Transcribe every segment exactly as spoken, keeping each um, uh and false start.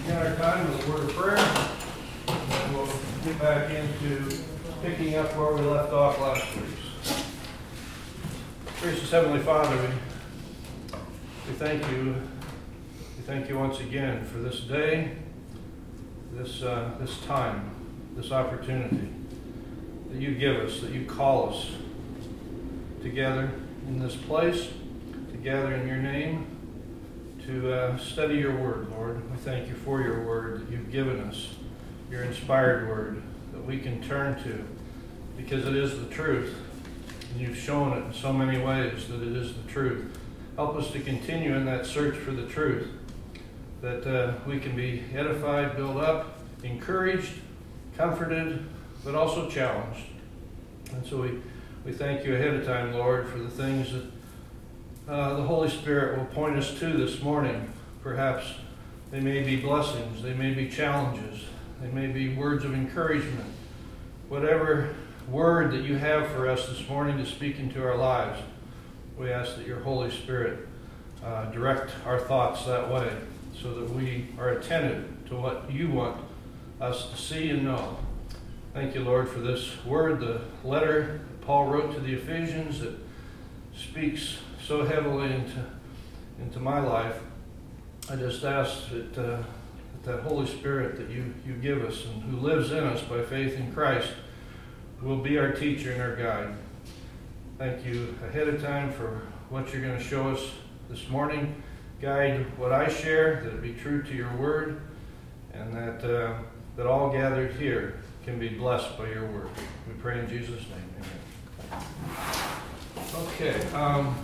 begin our time with a word of prayer, and we'll get back into picking up where we left off last week. Gracious Heavenly Father, we, we thank you. We thank you once again for this day, this uh, this time, this opportunity that you give us, that you call us together in this place, together in your name, to uh, study your word, Lord. We thank you for your word that you've given us, your inspired word that we can turn to because it is the truth. And you've shown it in so many ways that it is the truth. Help us to continue in that search for the truth, that uh, we can be edified, built up, encouraged, comforted, but also challenged. And so we, we thank you ahead of time, Lord, for the things that uh, the Holy Spirit will point us to this morning. Perhaps they may be blessings, they may be challenges, they may be words of encouragement. Whatever word that you have for us this morning to speak into our lives, we ask that your Holy Spirit uh, direct our thoughts that way so that we are attentive to what you want us to see and know. Thank you, Lord, for this word, the letter Paul wrote to the Ephesians that speaks so heavily into, into my life. I just ask that, uh, that that Holy Spirit that you, you give us and who lives in us by faith in Christ will be our teacher and our guide. Thank you ahead of time for what you're going to show us this morning. Guide what I share, that it be true to your word, and that, uh, that all gathered here can be blessed by your word. We pray in Jesus' name. Amen. Okay. Um,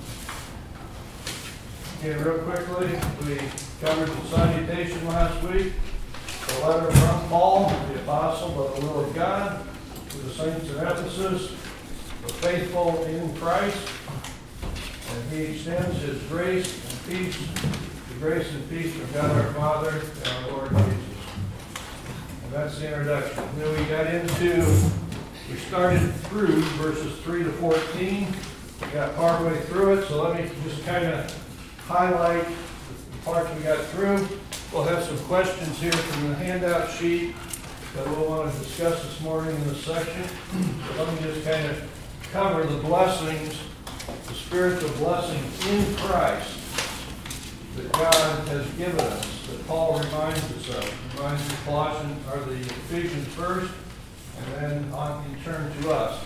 okay, real quickly, we covered the salutation last week. The letter from Paul, the apostle by the will of God, to the saints of Ephesus, the faithful in Christ. And he extends his grace and peace, the grace and peace from God our Father and our Lord Jesus. And that's the introduction. Then we got into, we started through verses three to fourteen. We got partway through it, so let me just kind of highlight the parts we got through. We'll have some questions here from the handout sheet that we'll want to discuss this morning in this section. So let me just kind of cover the blessings, the spiritual blessings in Christ that God has given us, that Paul reminds us of. Reminds the Colossians, or the Ephesians first, and then on in turn to us.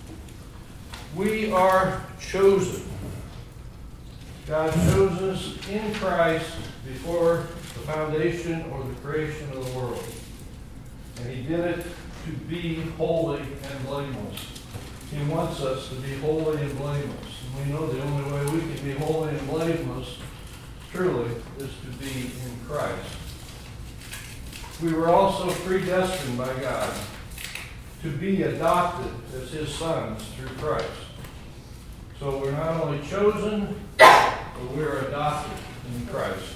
We are chosen. God chose us in Christ before the foundation or the creation of the world. And he did it to be holy and blameless. He wants us to be holy and blameless. And we know the only way we can be holy and blameless, truly, is to be in Christ. We were also predestined by God to be adopted as his sons through Christ. So we're not only chosen, but we're adopted in Christ.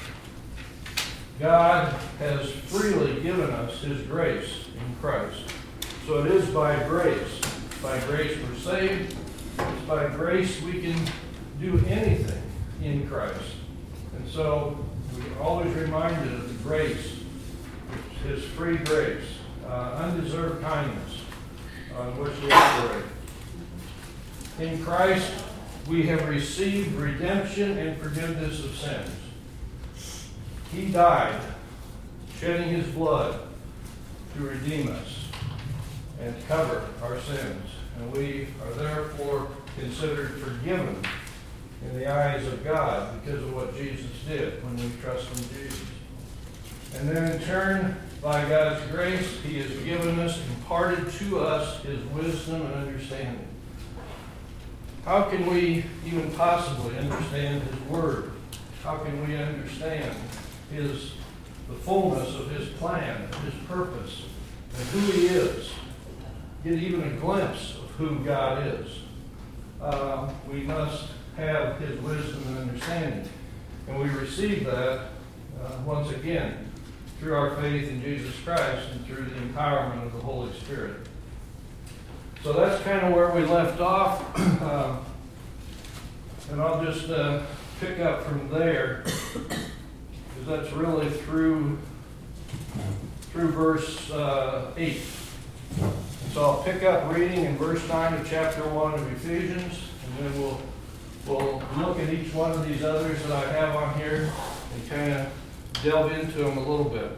God has freely given us his grace in Christ. So it is by grace. By grace we're saved. It's by grace we can do anything in Christ. And so we're always reminded of the grace, his free grace, uh, undeserved kindness on which we operate. In Christ, we have received redemption and forgiveness of sins. He died, shedding his blood to redeem us and cover our sins. And we are therefore considered forgiven in the eyes of God because of what Jesus did when we trust in Jesus. And then in turn, by God's grace, he has given us, imparted to us his wisdom and understanding. How can we even possibly understand his word? How can we understand his the fullness of his plan, his purpose, and who he is? Get even a glimpse of who God is. Uh, we must have his wisdom and understanding. And we receive that uh, once again through our faith in Jesus Christ and through the empowerment of the Holy Spirit. So that's kind of where we left off. Uh, and I'll just uh, pick up from there. Because that's really through through verse uh, eight. So I'll pick up reading in verse nine of chapter one of Ephesians, and then we'll we'll look at each one of these others that I have on here and kind of delve into them a little bit.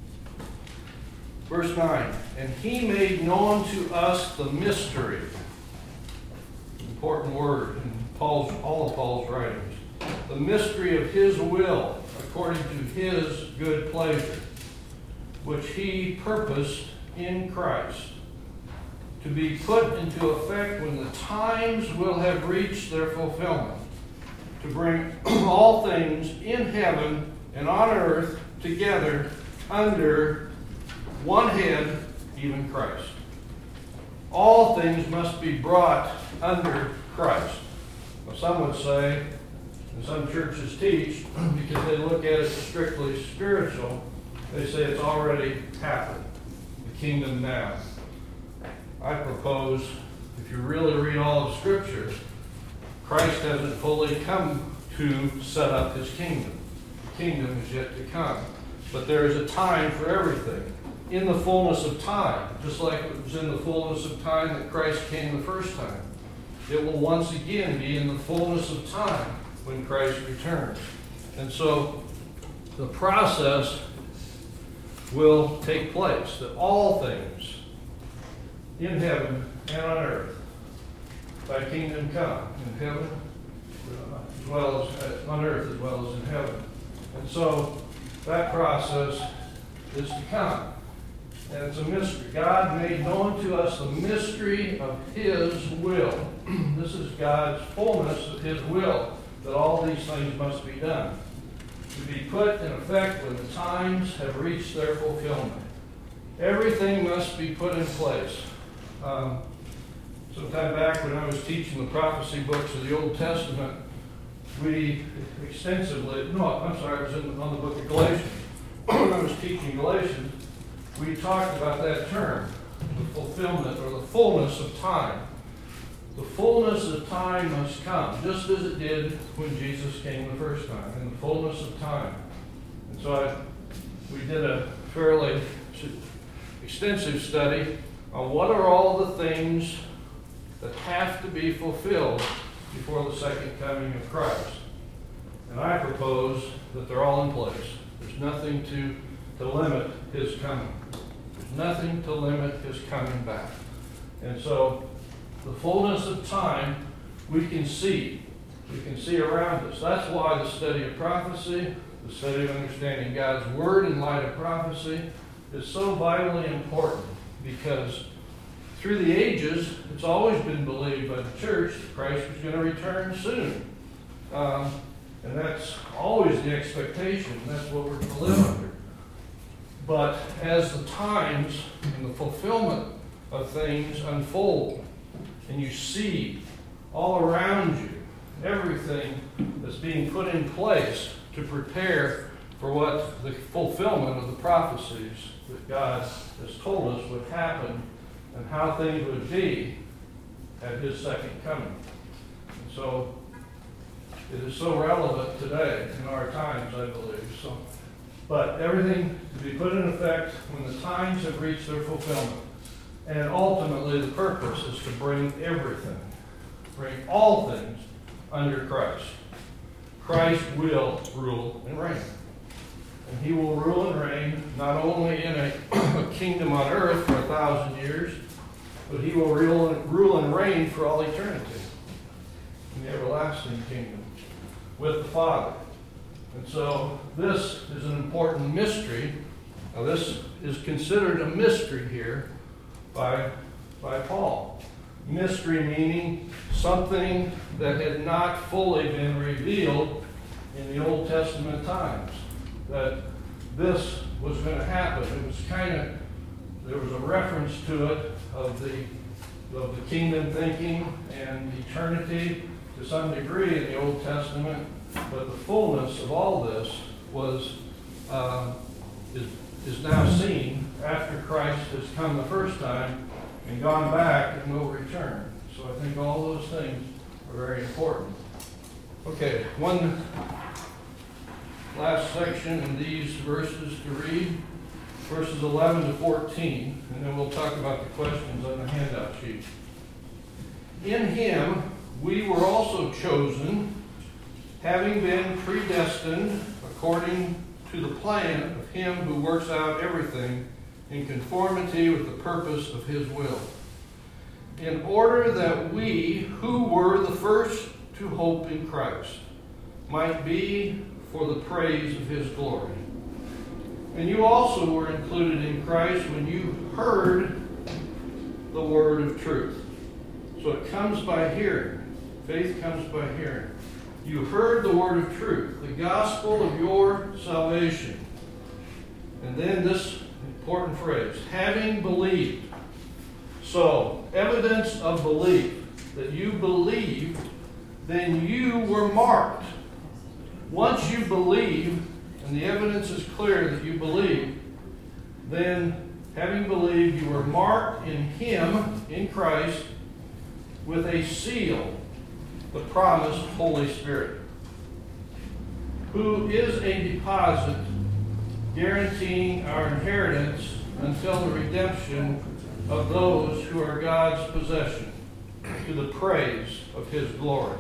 Verse nine, and he made known to us the mystery. Important word in Paul's, all of Paul's writings. The mystery of his will, according to his good pleasure, which he purposed in Christ, to be put into effect when the times will have reached their fulfillment, to bring all things in heaven and on earth together under one head, even Christ. All things must be brought under Christ. Well, some would say, and some churches teach, because they look at it as strictly spiritual, they say it's already happened. The kingdom now. I propose, if you really read all of Scripture, Christ hasn't fully come to set up his kingdom. The kingdom is yet to come. But there is a time for everything. In the fullness of time, just like it was in the fullness of time that Christ came the first time. It will once again be in the fullness of time when Christ returns. And so the process will take place, that all things in heaven and on earth, thy kingdom come in heaven as well as uh, on earth as well as in heaven. And so that process is to come. And it's a mystery. God made known to us the mystery of his will. This is God's fullness of his will, that all these things must be done, to be put in effect when the times have reached their fulfillment. Everything must be put in place. Um, sometime back when I was teaching the prophecy books of the Old Testament, we extensively, no, I'm sorry, it was in, on the book of Galatians. When I was teaching Galatians, we talked about that term, the fulfillment or the fullness of time. The fullness of time must come, just as it did when Jesus came the first time, in the fullness of time. And so I, we did a fairly extensive study on what are all the things that have to be fulfilled before the second coming of Christ. And I propose that they're all in place. There's nothing to, to limit his coming. There's nothing to limit his coming back. And so the fullness of time we can see. We can see around us. That's why the study of prophecy, the study of understanding God's word in light of prophecy, is so vitally important, because through the ages, it's always been believed by the church that Christ was going to return soon. Um, and that's always the expectation. That's what we're to live under. But as the times and the fulfillment of things unfold, and you see all around you everything that's being put in place to prepare for what the fulfillment of the prophecies that God has told us would happen and how things would be at his second coming. And so it is so relevant today in our times, I believe. So, but everything to be put in effect when the times have reached their fulfillment. And ultimately the purpose is to bring everything, bring all things under Christ. Christ will rule and reign. And he will rule and reign not only in a, a kingdom on earth for a thousand years, but he will rule and, rule and reign for all eternity in the everlasting kingdom with the Father. And so this is an important mystery. Now this is considered a mystery here by, by Paul. Mystery meaning something that had not fully been revealed in the Old Testament times. That this was going to happen. It was kind of, there was a reference to it of the, of the kingdom thinking and eternity to some degree in the Old Testament, but the fullness of all this was uh, is, is now seen after Christ has come the first time and gone back and will return. So I think all those things are very important. Okay, one last section in these verses to read, verses eleven to fourteen, and then we'll talk about the questions on the handout sheet. In him we were also chosen, having been predestined according to the plan of him who works out everything in conformity with the purpose of his will, in order that we who were the first to hope in Christ might be for the praise of his glory. And you also were included in Christ when you heard the word of truth. So it comes by hearing. Faith comes by hearing. You heard the word of truth, the gospel of your salvation. And then this important phrase, having believed. So, evidence of belief, that you believed, then you were marked. Once you believe, and the evidence is clear that you believe, then, having believed, you were marked in him, in Christ, with a seal, the promised Holy Spirit, who is a deposit guaranteeing our inheritance until the redemption of those who are God's possession, to the praise of his glory.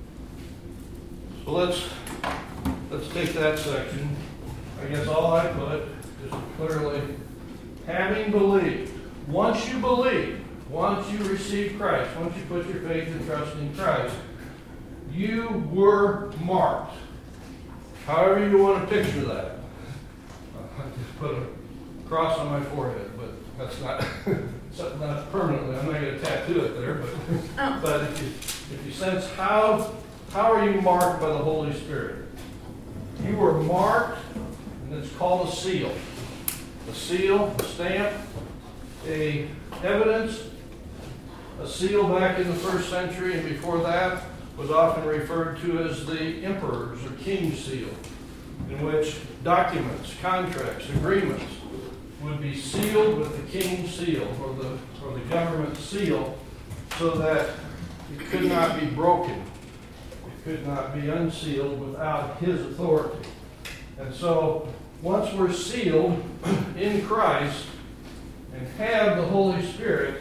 So let's let's take that section. I guess all I put is clearly, having believed. Once you believe, once you receive Christ, once you put your faith and trust in Christ, you were marked. However you want to picture that. I just put a cross on my forehead, but that's not, that's not permanently. I'm not going to tattoo it there. But, oh. but if you if you sense how how are you marked by the Holy Spirit? You were marked, and it's called a seal. A seal, a stamp, a evidence. A seal back in the first century and before that was often referred to as the emperor's or king's seal, in which documents, contracts, agreements would be sealed with the king's seal or the, or the government seal so that it could not be broken. It could not be unsealed without his authority. And so once we're sealed in Christ and have the Holy Spirit,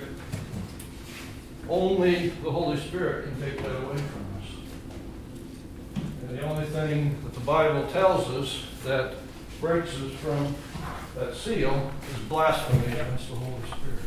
only the Holy Spirit can take that away from us. And the only thing that the Bible tells us that breaks us from that seal is blasphemy against the Holy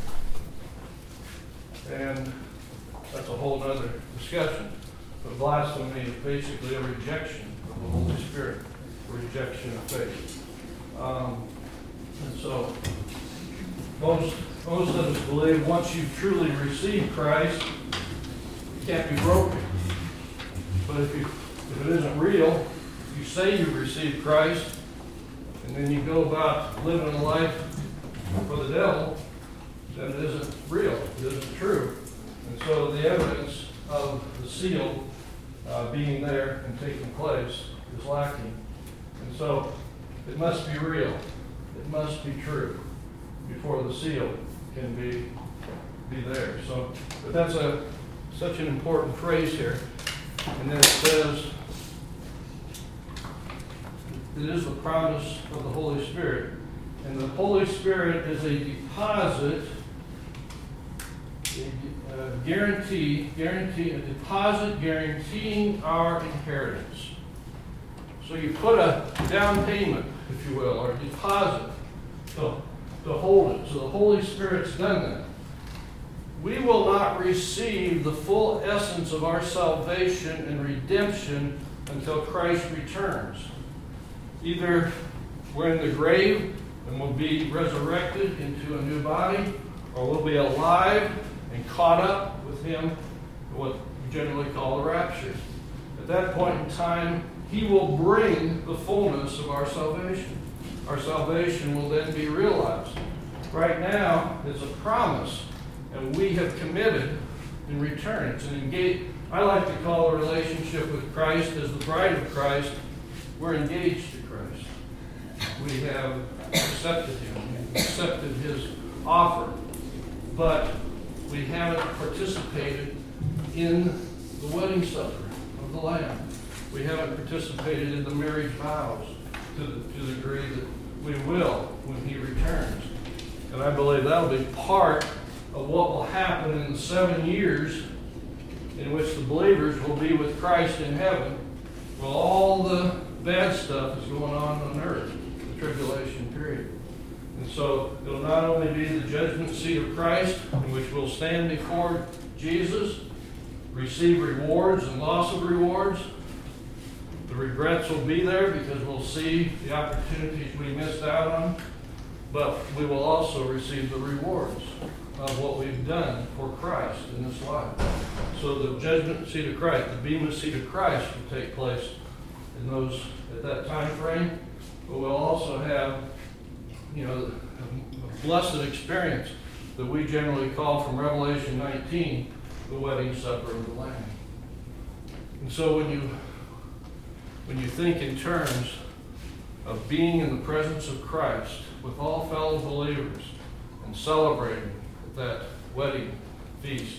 Spirit. And that's a whole other discussion. But blasphemy is basically a rejection of the Holy Spirit, a rejection of faith. Um, and so most Most of us believe once you truly receive Christ, it can't be broken. But if, you, if it isn't real, if you say you received Christ, and then you go about living a life for the devil, then it isn't real. It isn't true. And so the evidence of the seal uh, being there and taking place is lacking. And so it must be real. It must be true before the seal can be be there. So, but that's a such an important phrase here. And then it says, it is the promise of the Holy Spirit. And the Holy Spirit is a deposit, a, a guarantee, guarantee, a deposit guaranteeing our inheritance. So you put a down payment, if you will, or a deposit to, to hold it. So the Holy Spirit's done that. We will not receive the full essence of our salvation and redemption until Christ returns. Either we're in the grave and we'll be resurrected into a new body, or we'll be alive and caught up with Him, what we generally call the rapture. At that point in time, He will bring the fullness of our salvation. Our salvation will then be realized. Right now, it's a promise, and we have committed in return. It's an engage. I like to call a relationship with Christ as the bride of Christ. We're engaged to Christ. We have accepted Him. We've accepted His offer. But we haven't participated in the wedding supper of the Lamb. We haven't participated in the marriage vows. to the, to the degree that we will when he returns. And I believe that'll be part of what will happen in the seven years in which the believers will be with Christ in heaven, while all the bad stuff is going on on earth, the tribulation period. And so it'll not only be the judgment seat of Christ, in which we'll stand before Jesus, receive rewards and loss of rewards. The regrets will be there because we'll see the opportunities we missed out on, but we will also receive the rewards of what we've done for Christ in this life. So the judgment seat of Christ, the bema seat of Christ will take place in those at that time frame, but we'll also have, you know, a blessed experience that we generally call from Revelation nineteen, the wedding supper of the Lamb. And so when you when you think in terms of being in the presence of Christ with all fellow believers and celebrating that wedding feast,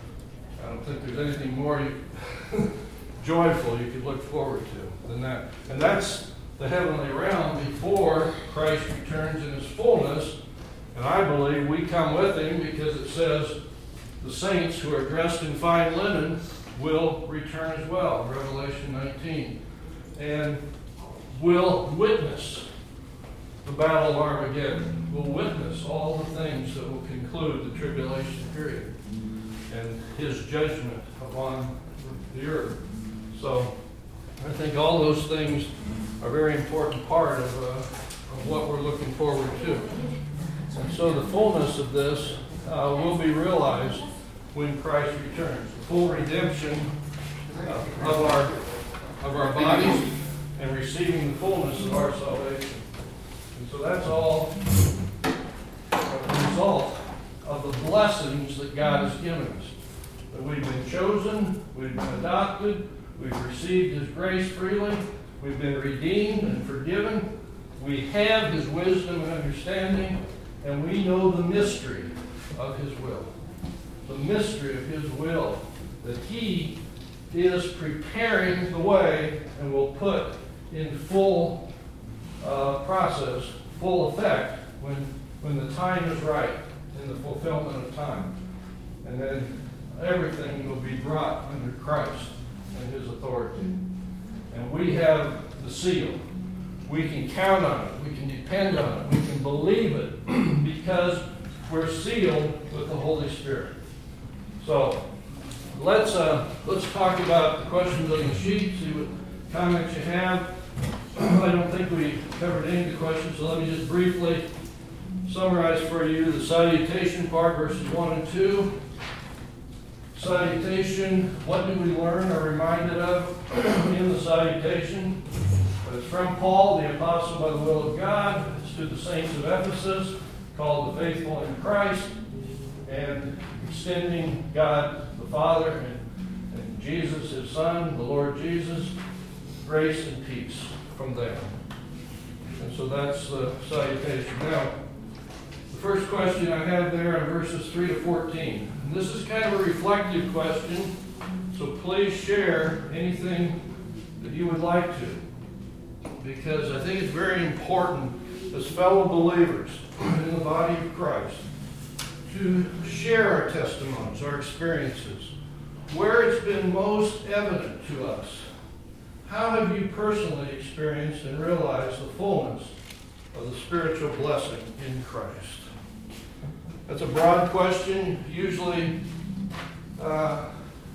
I don't think there's anything more you, joyful you could look forward to than that. And that's the heavenly realm before Christ returns in his fullness. And I believe we come with him because it says the saints who are dressed in fine linen will return as well, Revelation nineteen, and will witness the battle of Armageddon, will witness all the things that will conclude the tribulation period and his judgment upon the earth. So I think all those things are a very important part of, uh, of what we're looking forward to. And so the fullness of this uh, will be realized when Christ returns. The full redemption uh, of our of our bodies and receiving the fullness of our salvation. And so that's all a result of the blessings that God has given us. That we've been chosen, we've been adopted, we've received his grace freely, we've been redeemed and forgiven, we have his wisdom and understanding, and we know the mystery of his will. The mystery of his will, that he is preparing the way and will put in full uh, process, full effect, when, when the time is right, in the fulfillment of time. And then everything will be brought under Christ and his authority. And we have the seal. We can count on it. We can depend on it. We can believe it because we're sealed with the Holy Spirit. So let's uh, let's talk about the questions on the sheet, see what comments you have. I don't think we covered any of the questions, so let me just briefly summarize for you the salutation part, verses one and two. Salutation, what do we learn or reminded of in the salutation? It's from Paul, the apostle by the will of God. It's to the saints of Ephesus, called the faithful in Christ, and extending God the Father and, and Jesus, his Son, the Lord Jesus, grace and peace from them. And so that's the salutation. Now, the first question I have there in verses three to fourteen. And this is kind of a reflective question, so please share anything that you would like to, because I think it's very important as fellow believers in the body of Christ to share our testimonies, our experiences, where it's been most evident to us. How have you personally experienced and realized the fullness of the spiritual blessing in Christ? That's a broad question. Usually, uh,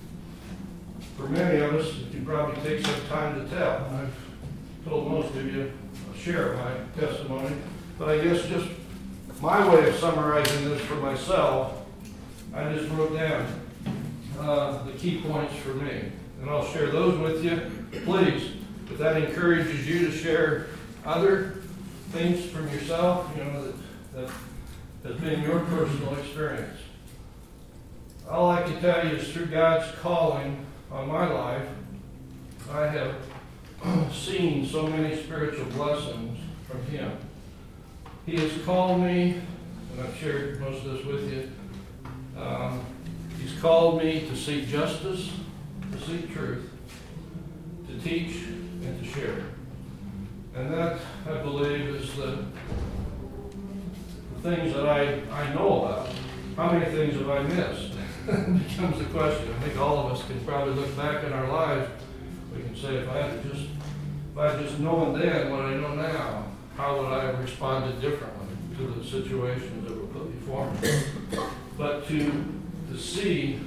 for many of us, it can probably take some time to tell. I've told most of you I'll share my testimony, but I guess just my way of summarizing this for myself, I just wrote down uh, the key points for me, and I'll share those with you. Please, if that encourages you to share other things from yourself, you know, that, that has been your personal experience. All I can tell you is through God's calling on my life, I have seen so many spiritual blessings from him. He has called me, and I've shared most of this with you, um, he's called me to seek justice, to seek truth, to teach, and to share. And that, I believe, is the, the things that I, I know about. How many things have I missed? Becomes the question. I think all of us can probably look back in our lives. We can say, if I had just, if I had just known then what I know now, how would I have responded differently to the situations that were put before me? But to, to see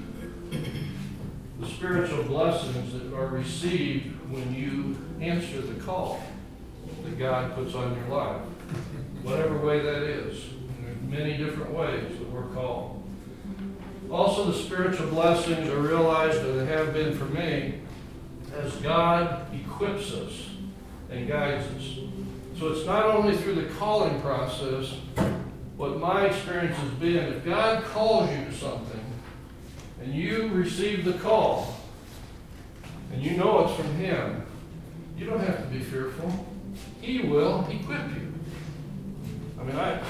the spiritual blessings that are received when you answer the call that God puts on your life, whatever way that is. There's many different ways that we're called. Also, the spiritual blessings are realized, or they have been for me, as God equips us and guides us. So it's not only through the calling process. What my experience has been, if God calls you to something, and you receive the call, and you know it's from Him, you don't have to be fearful. He will equip you. I mean, I,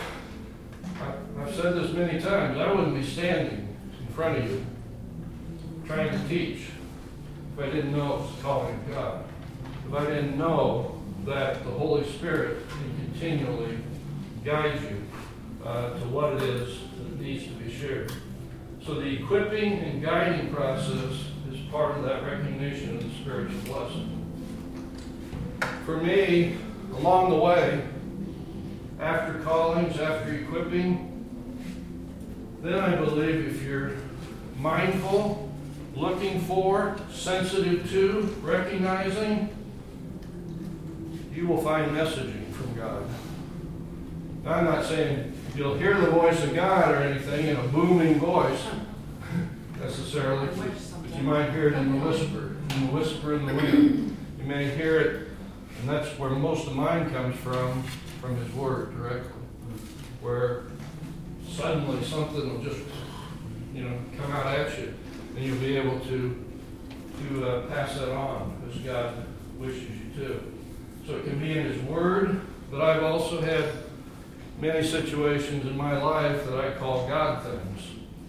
I, I've said this many times. I wouldn't be standing in front of you trying to teach if I didn't know it was the calling of God. If I didn't know that the Holy Spirit can continually guide you uh, to what it is that needs to be shared. So the equipping and guiding process is part of that recognition of the spiritual blessing. For me, along the way, after callings, after equipping, then I believe if you're mindful, looking for, sensitive to, recognizing, you will find messaging from God. Now, I'm not saying you'll hear the voice of God or anything in a booming voice necessarily, but you might hear it in the whisper, in the whisper in the wind. You may hear it, and that's where most of mine comes from, from His Word directly, where suddenly something will just, you know, come out at you, and you'll be able to to uh, pass that on as God wishes you to. So it can be in His Word, but I've also had many situations in my life that I call God things.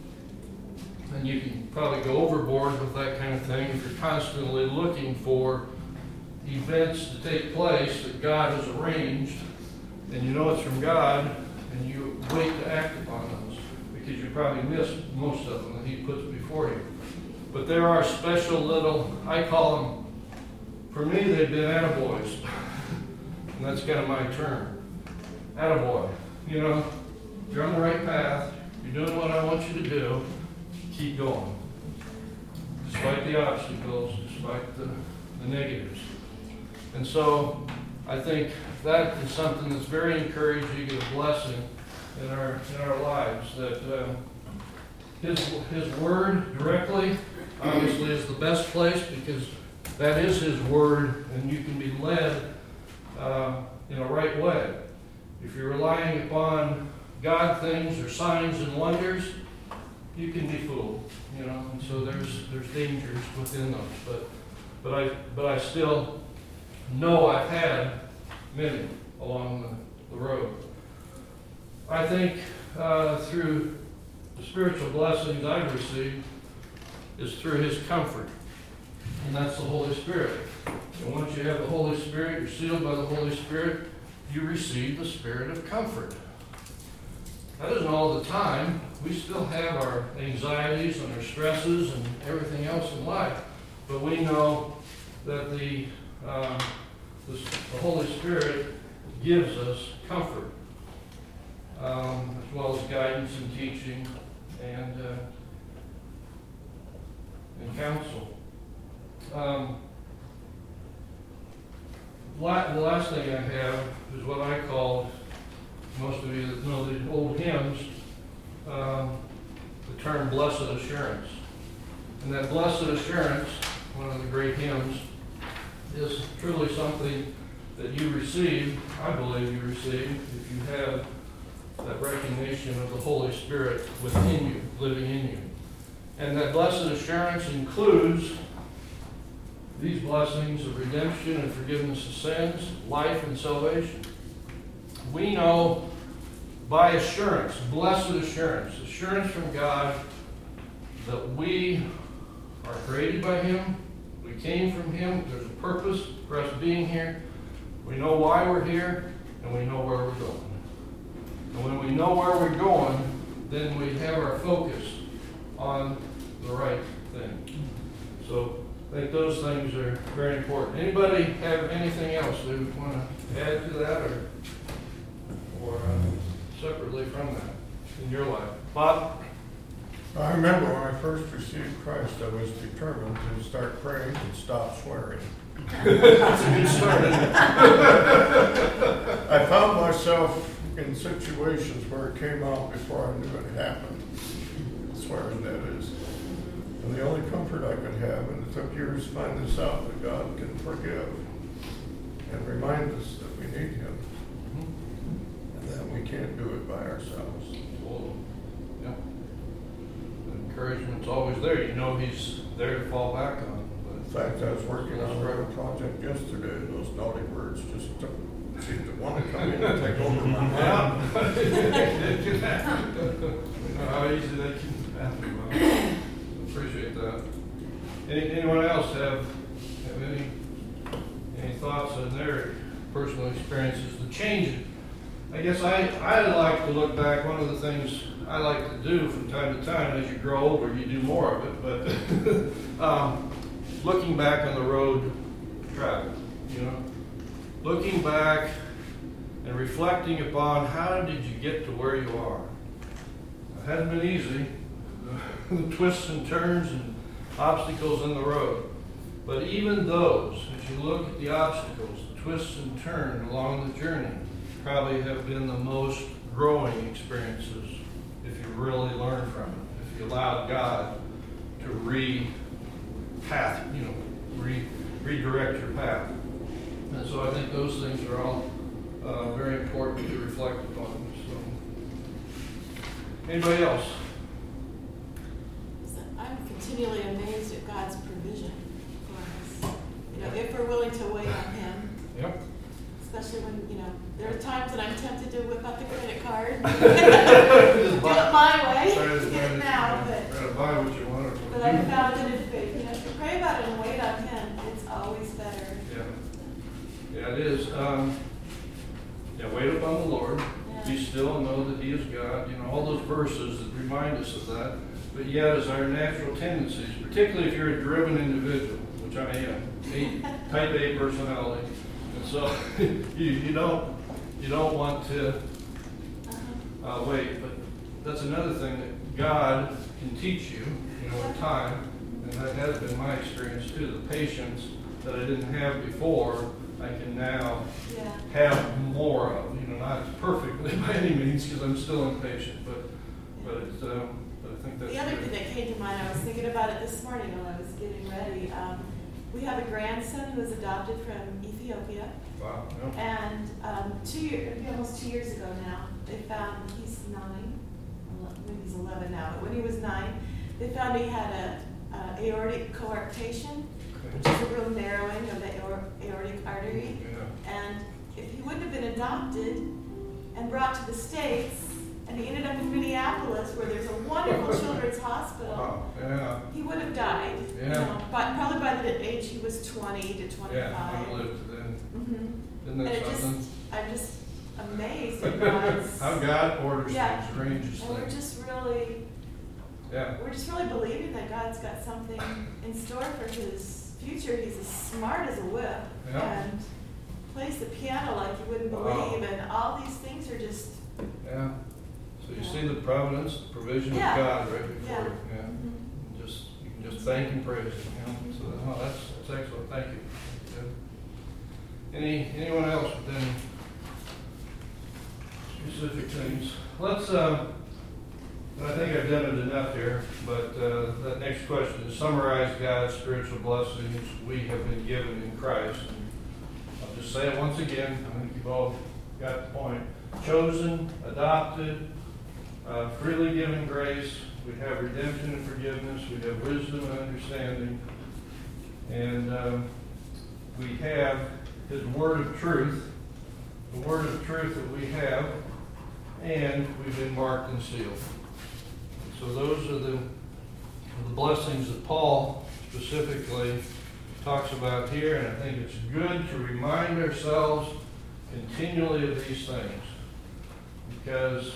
And you can probably go overboard with that kind of thing if you're constantly looking for events to take place that God has arranged, and you know it's from God, and you wait to act upon those because you probably missed most of them that He puts before you. But there are special little, I call them, for me they've been attaboys. And that's kind of my term. Attaboy. You know, you're on the right path, you're doing what I want you to do, keep going. Despite the obstacles, despite the, the negatives. And so I think that is something that's very encouraging and a blessing in our in our lives. That uh, His His Word directly, obviously, is the best place because that is His Word, and you can be led uh, in a right way. If you're relying upon God things or signs and wonders, you can be fooled, you know. And so there's there's dangers within those. But but I but I still know I've had many along the, the road. I think uh, through the spiritual blessings I've received is through His comfort, and that's the Holy Spirit. And once you have the Holy Spirit, you're sealed by the Holy Spirit, you receive the spirit of comfort. That isn't all the time. We still have our anxieties and our stresses and everything else in life, but we know that the um, the, the Holy Spirit gives us comfort, um, as well as guidance and teaching and uh, and counsel. Um, la- the last thing I have is what I call, most of you that know the old hymns, um, the term blessed assurance. And that blessed assurance, one of the great hymns, is truly something that you receive, I believe you receive, if you have that recognition of the Holy Spirit within you, living in you. And that blessed assurance includes these blessings of redemption and forgiveness of sins, life and salvation. We know by assurance, blessed assurance, assurance from God that we are created by Him, we came from Him, there's a purpose for us being here, We know why we're here, and we know where we're going. And when we know where we're going, then we have our focus on the right thing. So I think those things are very important. Anybody have anything else they would want to add to that, or, or uh, separately from that in your life? Bob? I remember when I first received Christ, I was determined to start praying and stop swearing. That's a good start, isn't it? I found myself in situations where it came out before I knew it happened. Swearing, that is. And the only comfort I could have, and it took years to find this out, that God can forgive and remind us that we need Him, and that we can't do it by ourselves. Well, yeah. The encouragement's always there. You know He's there to fall back on. In fact, I was working on a project yesterday, and those naughty words just took, seemed to want to come in and take over my mind. You know how easy that can happen. Appreciate that. Any, anyone else have have any any thoughts on their personal experiences? The change. I guess I I like to look back. One of the things I like to do from time to time, as you grow older, you do more of it. But um, looking back on the road traveled, you know, looking back and reflecting upon how did you get to where you are. It hasn't been easy. The twists and turns and obstacles in the road. But even those, as you look at the obstacles, the twists and turns along the journey, probably have been the most growing experiences if you really learn from it, if you allow God to re-path, you know, re- redirect your path. And so I think those things are all uh, very important to reflect upon. So, anybody else? I'm continually amazed at God's provision for us. You know, if we're willing to wait on Him. Yep. Especially when, you know, there are times that I'm tempted to whip out the credit card. Do it my way. Get it now, but, Try to buy what you want. but I found that if, you know, if you pray about it and wait on Him, it's always better. Yeah. Yeah, it is. Um, yeah, wait upon the Lord. Yeah. Be still and know that He is God. You know, all those verses that remind us of that. But yet, as our natural tendencies, particularly if you're a driven individual, which I am, a type A personality, and so you, you don't you don't want to uh, wait. But that's another thing that God can teach you, you know, in time, and that has been my experience too. The patience that I didn't have before, I can now Yeah. have more of. You know, not perfectly by any means, because I'm still impatient, but but it's. Um, I think that's The other good. thing that came to mind, I was thinking about it this morning when I was getting ready. Um, we have a grandson who was adopted from Ethiopia. Wow. Yeah. And um, two years, almost two years ago now, they found he's nine, ele- maybe he's eleven now, but when he was nine, they found he had a, a aortic coarctation, which is a real narrowing of the aor- aortic artery. Yeah. And if he wouldn't have been adopted and brought to the States, and he ended up in Minneapolis, where there's a wonderful children's hospital, Wow. Yeah. he would have died. Yeah. You know, but probably by the age he was twenty to twenty-five. Yeah. I lived then. Mm-hmm. Isn't And that it something? just, I'm just amazed at God's. How God orders Yeah. things, arranges And we're things. just really, Yeah. we're just really believing that God's got something in store for his future. He's as smart as a whip, Yeah. and plays the piano like you wouldn't Wow. believe, and all these things are just. Yeah. So you Yeah. see the providence, the provision Yeah. of God right before Yeah. you. Yeah. Mhm. Just you can just thank and praise Him. You know? So oh, that's that's excellent. Thank you. Good. Any anyone else with any specific things? Let's. Um, I think I've done it enough here, but uh, that next question is summarize God's spiritual blessings we have been given in Christ. And I'll just say it once again. I think you've all got the point. Chosen, adopted, uh, freely given grace. We have redemption and forgiveness. We have wisdom and understanding. And um, we have His word of truth, the word of truth that we have, and we've been marked and sealed. So those are the, the blessings that Paul specifically talks about here, and I think it's good to remind ourselves continually of these things, because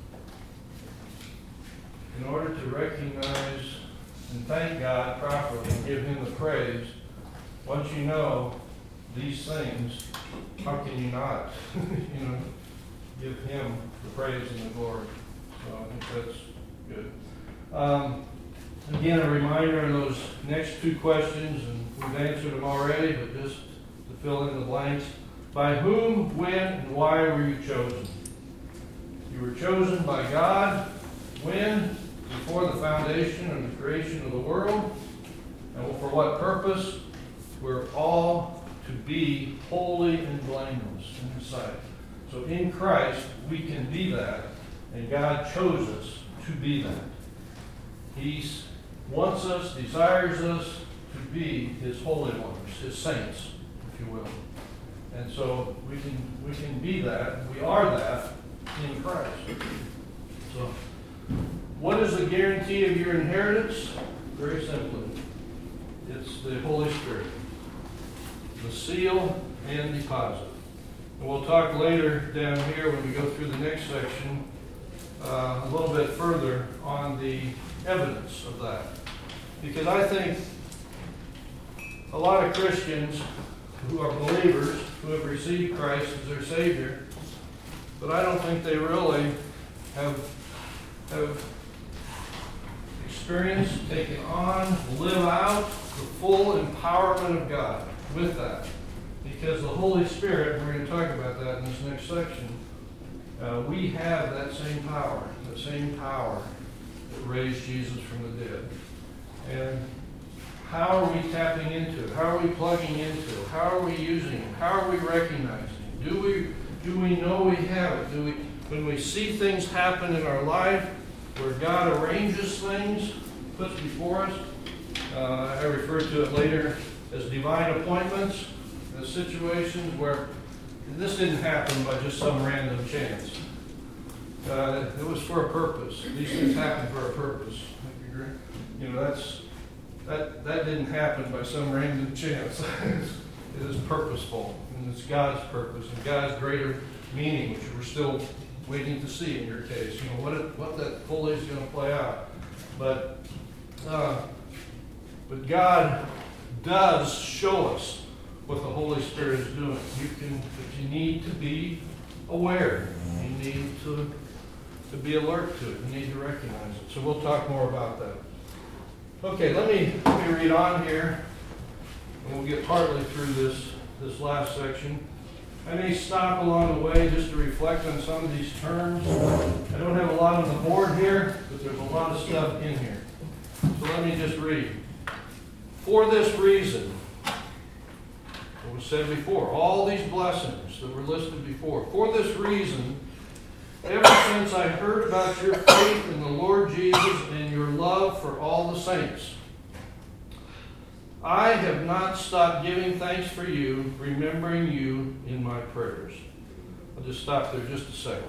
in order to recognize and thank God properly and give Him the praise, once you know these things, how can you not, you know, give Him the praise and the glory? So I think that's good. Um, again, a reminder on those next two questions, and we've answered them already, but just to fill in the blanks. By whom, when, and why were you chosen? You were chosen by God. When? Before the foundation and the creation of the world. And for what purpose? We're all to be holy and blameless in His sight. So in Christ, we can be that, and God chose us to be that. He wants us, desires us to be His holy ones, His saints, if you will. And so we can we can be that, we are that in Christ. So what is the guarantee of your inheritance? Very simply, it's the Holy Spirit, the seal and deposit. And we'll talk later down here when we go through the next section uh, a little bit further on the evidence of that. Because I think a lot of Christians who are believers, who have received Christ as their Savior, but I don't think they really have, have experienced, taken on, live out the full empowerment of God with that. Because the Holy Spirit, we're going to talk about that in this next section, uh, we have that same power, that same power that raised Jesus from the dead. And how are we tapping into it? How are we plugging into it? How are we using it? How are we recognizing it? Do we, do we know we have it? Do we, when we see things happen in our life where God arranges things, puts before us, uh, I refer to it later as divine appointments, as situations where this didn't happen by just some random chance. Uh, it was for a purpose. These things happen for a purpose. You know, that's That, that didn't happen by some random chance. It is purposeful, and it's God's purpose and God's greater meaning, which we're still waiting to see in your case. You know, what it, what that fully is going to play out. But, uh, but God does show us what the Holy Spirit is doing. You can, but you need to be aware. You need to, to be alert to it. You need to recognize it. So we'll talk more about that. Okay, let me, let me read on here, and we'll get partly through this, this last section. I may stop along the way just to reflect on some of these terms. I don't have a lot on the board here, but there's a lot of stuff in here. So let me just read. For this reason, it was said before, all these blessings that were listed before, for this reason, ever since I heard about your faith in the Lord Jesus and your love for all the saints, I have not stopped giving thanks for you, remembering you in my prayers. I'll just stop there just a second.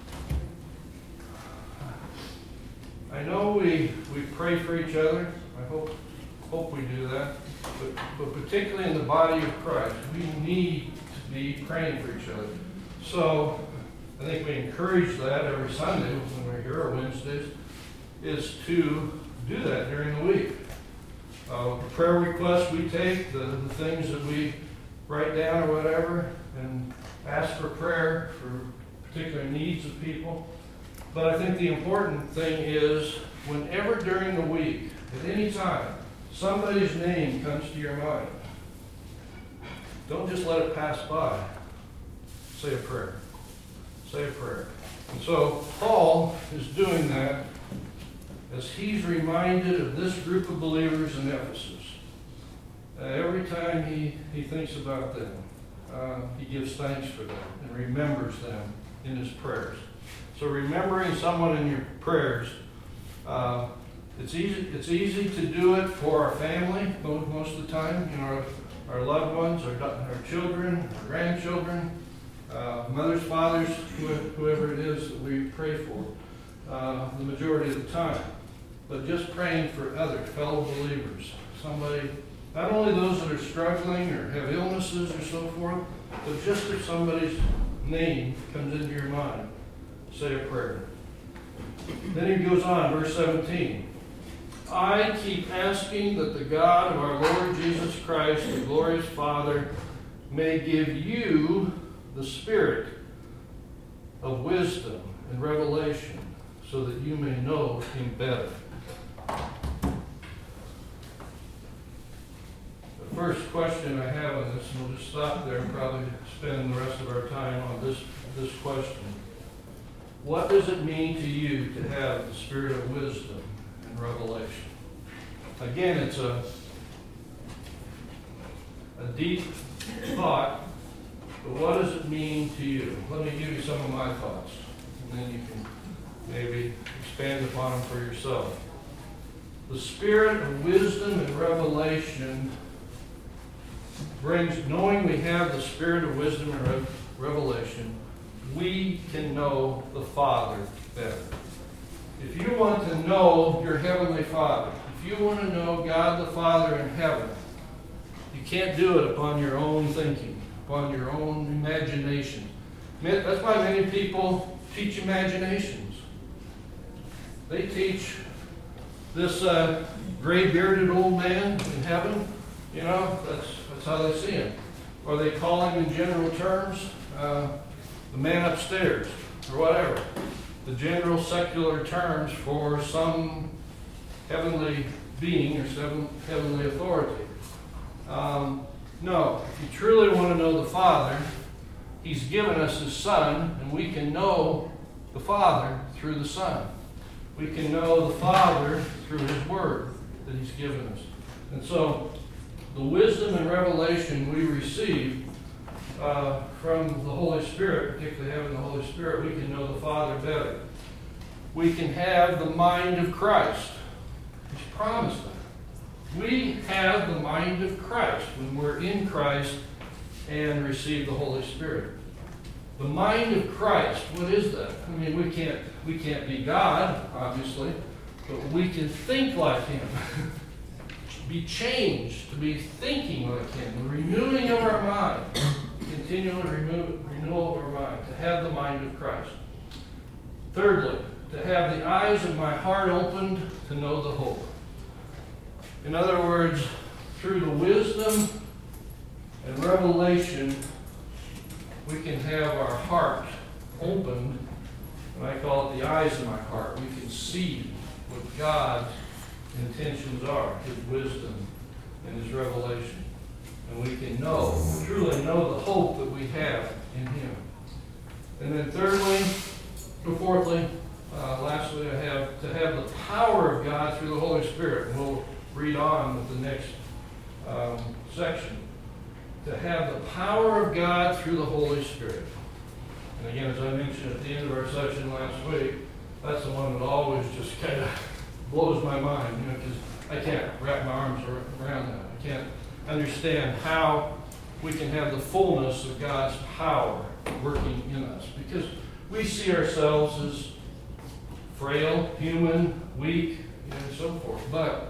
I know we, we pray for each other. I hope, hope we do that. But, but particularly in the body of Christ, we need to be praying for each other. So I think we encourage that every Sunday when we're here, or Wednesdays, is to do that during the week. Uh, the prayer requests we take, the, the things that we write down or whatever, and ask for prayer for particular needs of people. But I think the important thing is, whenever during the week, at any time, somebody's name comes to your mind, don't just let it pass by. Say a prayer. Say a prayer. And so Paul is doing that as he's reminded of this group of believers in Ephesus. Uh, every time he, he thinks about them, uh, he gives thanks for them and remembers them in his prayers. So remembering someone in your prayers, uh, it's easy. It's easy to do it for our family most of the time. You know, our, our loved ones, our, our children, our grandchildren, uh, mothers, fathers, whoever it is that we pray for, uh, the majority of the time. But just praying for others, fellow believers, somebody Not only those that are struggling or have illnesses or so forth, but just if somebody's name comes into your mind, say a prayer. Then he goes on, verse seventeen. I keep asking that the God of our Lord Jesus Christ, the glorious Father, may give you the spirit of wisdom and revelation so that you may know him better. The first question I have on this, and we'll just stop there and probably spend the rest of our time on this, this question. What does it mean to you to have the spirit of wisdom and revelation? Again, it's a, a deep thought, but what does it mean to you? Let me give you some of my thoughts, and then you can maybe expand upon them for yourself. The spirit of wisdom and revelation brings, knowing we have the spirit of wisdom and re- revelation, we can know the Father better. If you want to know your Heavenly Father, if you want to know God the Father in heaven, you can't do it upon your own thinking, upon your own imagination. That's why many people teach imaginations. They teach this uh, gray-bearded old man in heaven, you know, that's, that's how they see him. Or they call him in general terms, uh, the man upstairs, or whatever. The general secular terms for some heavenly being or some heavenly authority. Um, no, if you truly want to know the Father, he's given us his Son, and we can know the Father through the Son. We can know the Father through his Word that he's given us. And so, the wisdom and revelation we receive uh, from the Holy Spirit, particularly having the Holy Spirit, we can know the Father better. We can have the mind of Christ. He's promised that. We have the mind of Christ when we're in Christ and receive the Holy Spirit. The mind of Christ, what is that? I mean, we can't we can't be God, obviously, but we can think like him. Be changed to be thinking like him. The renewing of our mind. Continual renew, renewal of our mind. To have the mind of Christ. Thirdly, to have the eyes of my heart opened to know the hope. In other words, through the wisdom and revelation, we can have our heart opened, and I call it the eyes of my heart. We can see what God's intentions are, his wisdom and his revelation. And we can know, truly know the hope that we have in him. And then thirdly, or fourthly, uh, lastly, I have to have the power of God through the Holy Spirit. And we'll read on with the next um, section. To have the power of God through the Holy Spirit. And again, as I mentioned at the end of our session last week, that's the one that always just kind of blows my mind, you know, because I can't wrap my arms around that. I can't understand how we can have the fullness of God's power working in us. Because we see ourselves as frail, human, weak, and so forth. But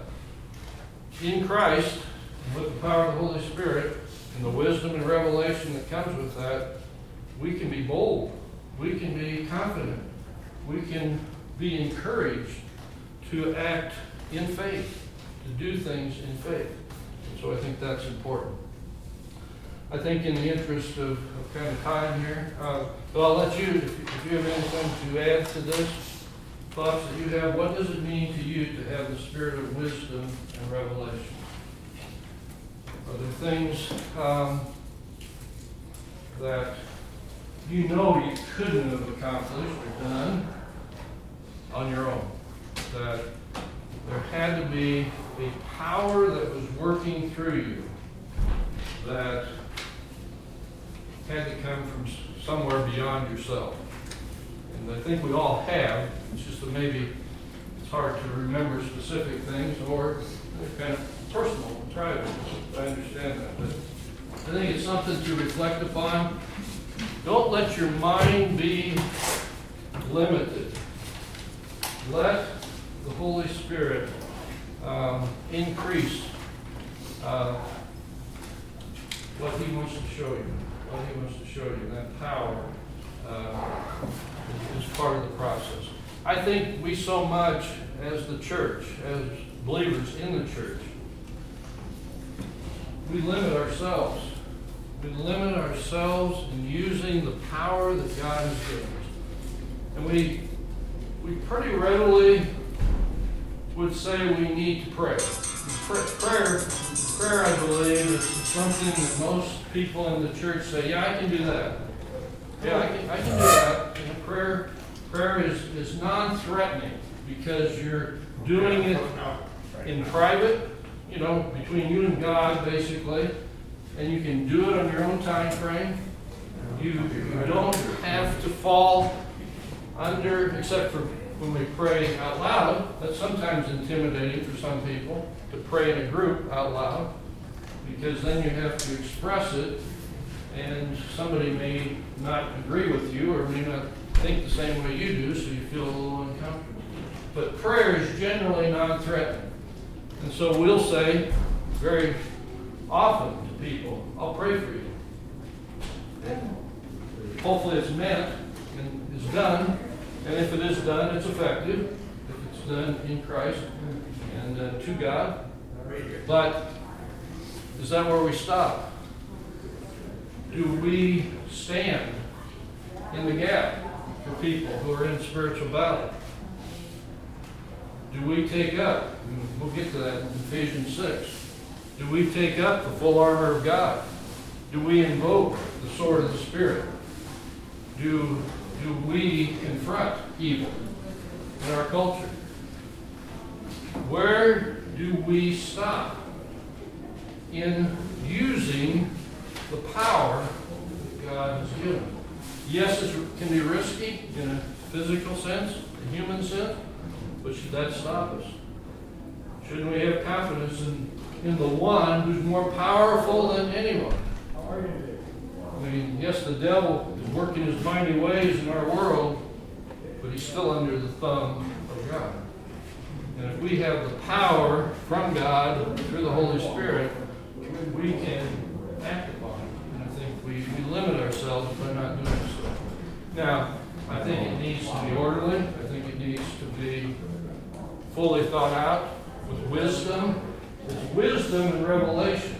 in Christ, with the power of the Holy Spirit, and the wisdom and revelation that comes with that, we can be bold. We can be confident. We can be encouraged to act in faith, to do things in faith. And so I think that's important. I think in the interest of, of kind of time here, uh, well, I'll let you, if, if you have anything to add to this, thoughts that you have, what does it mean to you to have the spirit of wisdom and revelation? Are there things um, that you know you couldn't have accomplished or done on your own? That there had to be a power that was working through you that had to come from somewhere beyond yourself. And I think we all have. It's just that maybe it's hard to remember specific things, or they're kind of personal and private. I understand that. But I think it's something to reflect upon. Don't let your mind be limited. Let the Holy Spirit um, increase uh, what he wants to show you, what he wants to show you. That power uh, is part of the process. I think we so much as the church, as believers in the church, we limit ourselves. We limit ourselves in using the power that God has given us. And we, we pretty readily would say we need to pray. Prayer, prayer, I believe, is something that most people in the church say, yeah, I can do that. Yeah, I can, I can do that. You know, prayer, prayer is, is non-threatening because you're doing it in private, you know, between you and God, basically, and you can do it on your own time frame. You, you don't have to fall under, except for when we pray out loud. That's sometimes intimidating for some people, to pray in a group out loud, because then you have to express it, and somebody may not agree with you or may not think the same way you do, so you feel a little uncomfortable. But prayer is generally non-threatening. And so we'll say very often to people, I'll pray for you. And hopefully it's meant and is done. And if it is done, it's effective. If it's done in Christ and uh, to God. But is that where we stop? Do we stand in the gap for people who are in spiritual battle? Do we take up, and we'll get to that in Ephesians six, do we take up the full armor of God? Do we invoke the sword of the Spirit? Do, do we confront evil in our culture? Where do we stop in using the power that God has given? Yes, it can be risky in a physical sense, a human sense, but should that stop us? Shouldn't we have confidence in, in the one who's more powerful than anyone? I mean, yes, the devil is working his mighty ways in our world, but he's still under the thumb of God. And if we have the power from God through the Holy Spirit, we can act upon it. And I think we, we limit ourselves by not doing so. Now, I think it needs to be orderly. I think it needs to be fully thought out with wisdom. It's wisdom and revelation.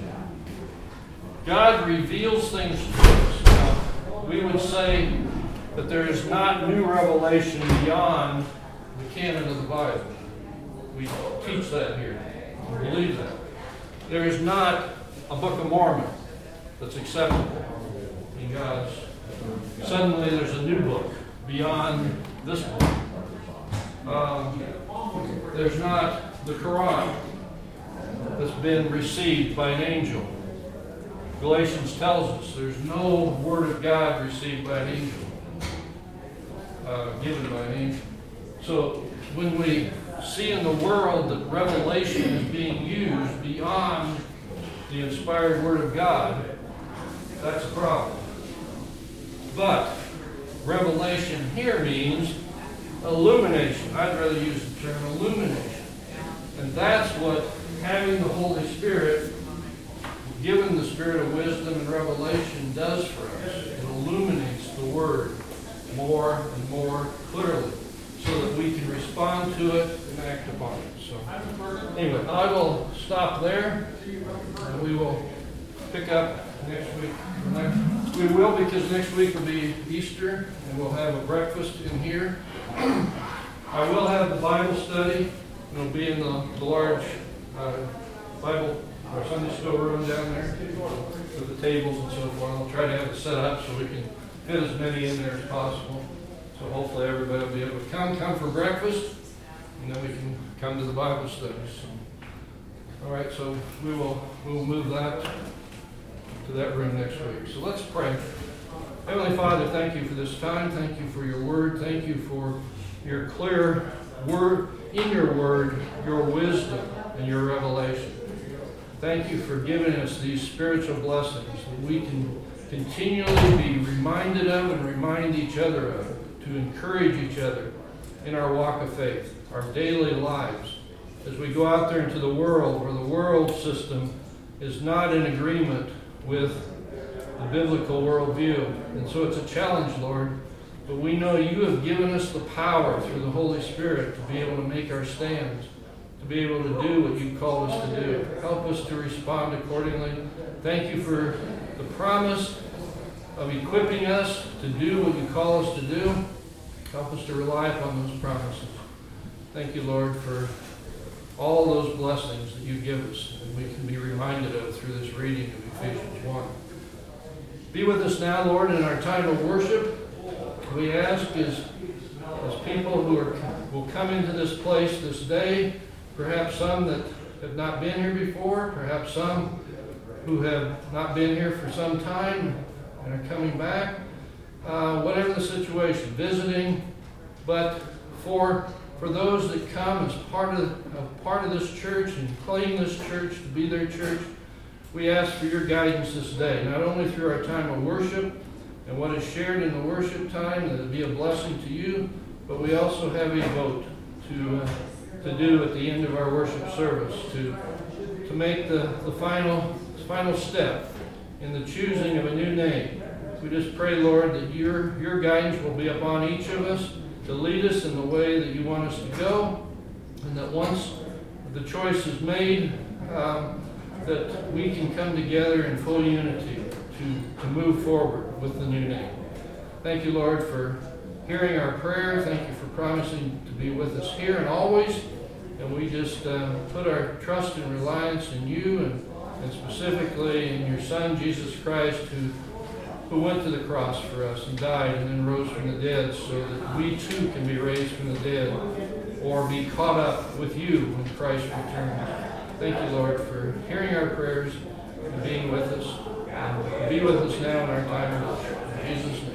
God reveals things to us. Now, we would say that there is not new revelation beyond the canon of the Bible. We teach that here. We believe that. There is not a Book of Mormon that's acceptable in God's. Suddenly there's a new book beyond this book. Um, there's not the Quran that's been received by an angel. Galatians tells us there's no word of God received by an angel, uh, given by an angel. So when we see in the world that revelation is being used beyond the inspired Word of God, that's a problem. But revelation here means illumination. I'd rather use the term illumination. And that's what having the Holy Spirit, given the spirit of wisdom and revelation, does for us. It illuminates the Word more and more clearly so that we can respond to it and act upon it. So anyway, I will stop there, and we will pick up next week. We will, because next week will be Easter, and we'll have a breakfast in here. I will have the Bible study. It'll be in the, the large uh, Bible or Sunday school room down there with the tables and so forth. I'll try to have it set up so we can fit as many in there as possible. So hopefully everybody will be able to come, come for breakfast, and then we can come to the Bible study. So, all right, so we will we will move that to that room next week. So let's pray. Heavenly Father, thank you for this time. Thank you for your word. Thank you for your clear word, in your word, your wisdom and your revelation. Thank you for giving us these spiritual blessings that we can continually be reminded of and remind each other of, to encourage each other in our walk of faith, our daily lives, as we go out there into the world where the world system is not in agreement with the biblical worldview. And so it's a challenge, Lord. But we know you have given us the power through the Holy Spirit to be able to make our stands, to be able to do what you called us to do. Help us to respond accordingly. Thank you for the promise of equipping us to do what you call us to do. Help us to rely upon those promises. Thank you, Lord, for all those blessings that you give us and we can be reminded of through this reading of Ephesians one. Be with us now, Lord, in our time of worship. We ask as, as people who are, will come into this place this day, perhaps some that have not been here before, perhaps some who have not been here for some time and are coming back, uh, whatever the situation, visiting, but for for those that come as part of, of part of this church and claim this church to be their church, we ask for your guidance this day, not only through our time of worship and what is shared in the worship time, that it be a blessing to you, but we also have a vote to uh, to do at the end of our worship service, to to make the, the final final step in the choosing of a new name. We just pray, Lord, that your your guidance will be upon each of us to lead us in the way that you want us to go, and that once the choice is made, um, that we can come together in full unity to, to move forward with the new name. Thank you, Lord, for hearing our prayer. Thank you for promising to be with us here and always. And we just uh, put our trust and reliance in you, and, and specifically in your Son, Jesus Christ, who who went to the cross for us and died and then rose from the dead, so that we too can be raised from the dead or be caught up with you when Christ returns. Thank you, Lord, for hearing our prayers and being with us. And be with us now in our time of worship. In Jesus' name.